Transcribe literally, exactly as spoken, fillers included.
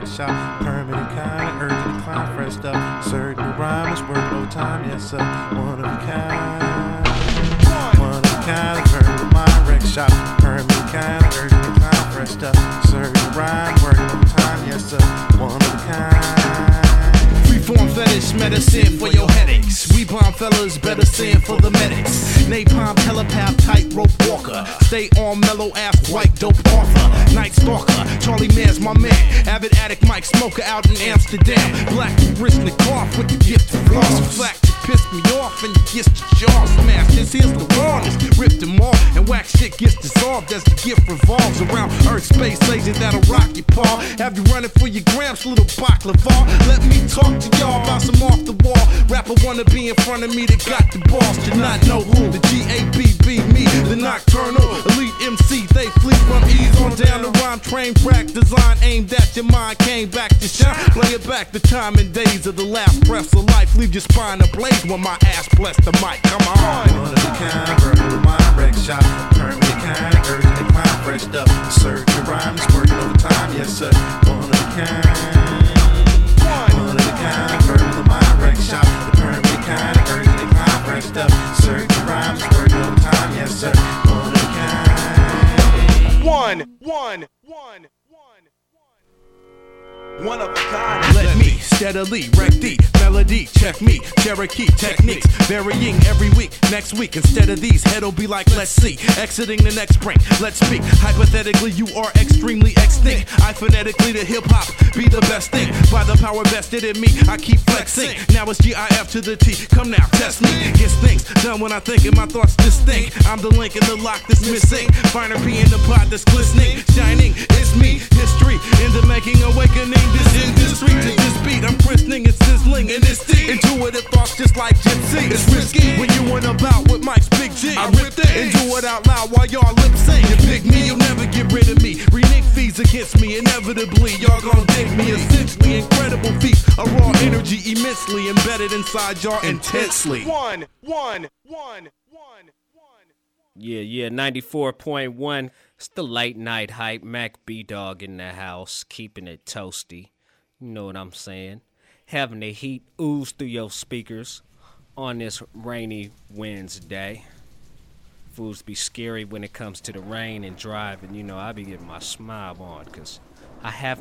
record shop. Permanent kind, urgent to climb, fresh stuff. Certain rhyme is worth no time, yes sir. One of a kind. One of a kind, permanent mind record shop. Permanent kind, urgent to climb, fresh stuff. Certain rhyme, worth no time, yes sir. One of a kind. Freeform fetish, medicine for your headaches. We bomb fellas, better sin for the medics. Napalm, telepath, tightrope walker. Stay on mellow ass, white dope author. Night stalker, Charlie Man's my man. Avid addict, Mike Smoker out in Amsterdam. Black Rishnikov with the gift of floss. Flack to piss me off and you get your jaw smashed. This here's the warnings, ripped them off and wax shit gets dissolved as the gift revolves around Earth, space, laser that'll rock your paw. Have you running for your grams, little baklava? Let me talk to y'all about some off the wall rapper wanna be in front of me that got the balls to not know who. The G A B B, me, the nocturnal elite M C. They flee from ease on down the rhyme train track design aimed at your mind. Came back to shine, play it back the time and days of the last breaths of life. Leave your spine ablaze when my ass bless the mic. Come on. One of a kind, verbal mind wreck shop. Permanent kind, urgent to climb, fresh up. Search your rhymes, working overtime, yes sir. One of a kind. One of a kind, verbal mind wreck shop. The permanent kind, urgent to climb, fresh up. Search your rhymes, working overtime, yes sir. One of a kind. One, one, one. One of a kind. Let me steadily wreck the melody. Check me, Cherokee techniques varying every week. Next week, instead of these, head'll be like, let's see. Exiting the next spring, let's speak. Hypothetically, you are extremely extinct. I phonetically to hip hop be the best thing. By the power vested in me, I keep flexing. Now it's G I F to the T. Come now, test me. Gets things done when I think and my thoughts distinct. I'm the link in the lock that's missing. Finer P in the pot that's glistening, shining. It's me, history in the making, awakening. This industry to this beat, I'm christening and sizzling and it's deep. Intuitive thoughts just like gypsy. It's risky when you went about with Mike's Big G. I rip that and do it out loud while y'all lip sync. You pick me, you'll never get rid of me. Renege fees against me, inevitably y'all gon' dig me. Essentially incredible feat, a raw energy immensely embedded inside y'all intensely. One, one, one, one, one. Yeah, yeah, ninety-four point one. It's the late night hype. Mac B-Dog in the house, keeping it toasty. You know what I'm saying? Having the heat ooze through your speakers on this rainy Wednesday. Fools be scary when it comes to the rain and driving. You know, I be getting my smile on because I have